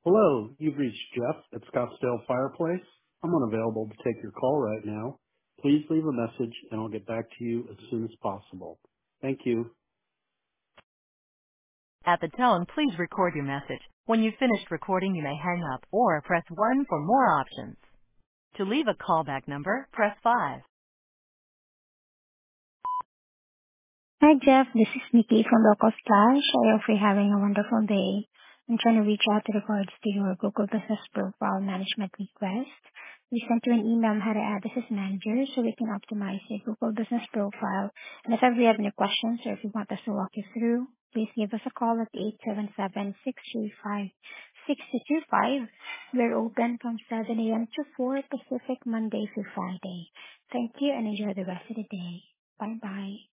Hello, you've reached Jeff at Scottsdale Fireplace. I'm unavailable to take your call right now. Please leave a message and I'll get back to you as soon as possible. Thank you. At the tone, please record your message. When you've finished recording, you may hang up or press 1 for more options. To leave a callback number, press 5. Hi, Jeff. This is Nikki from Local Splash. I hope you're having a wonderful day. I'm trying to reach out to regards to your Google Business Profile Management request. We sent you an email on how to add this as manager so we can optimize your Google Business Profile. And if ever you have any questions or if you want us to walk you through, please give us a call at 877-635-6225. We're open from 7 a.m. to 4 Pacific, Monday through Friday. Thank you and enjoy the rest of the day. Bye-bye.